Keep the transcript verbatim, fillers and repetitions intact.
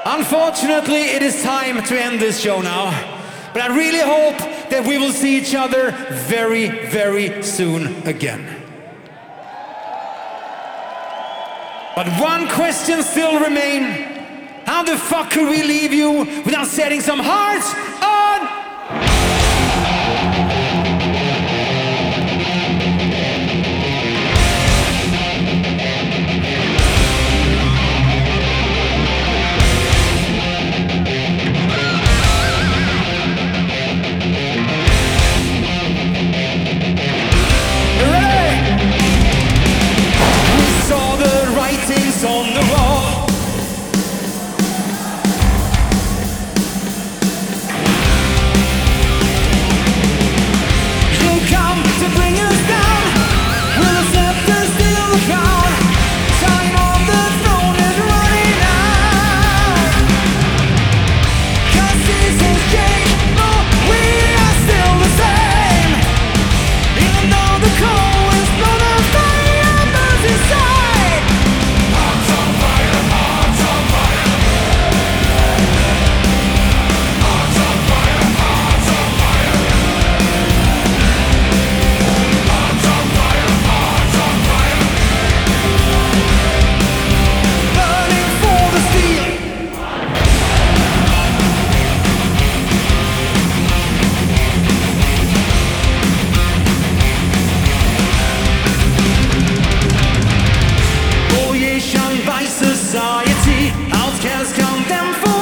Unfortunately, it is time to end this show now. But I really hope that we will see each other very, very soon again. But one question still remains. How the fuck could we leave you without setting some hearts on? On the wall, you come to bring us down. Will the scepter steal the crown? Time on the throne is running out. 'Cause seasons change, but we are still the same. Even though the cold is blown the fire burns inside. Society, outcasts condemned for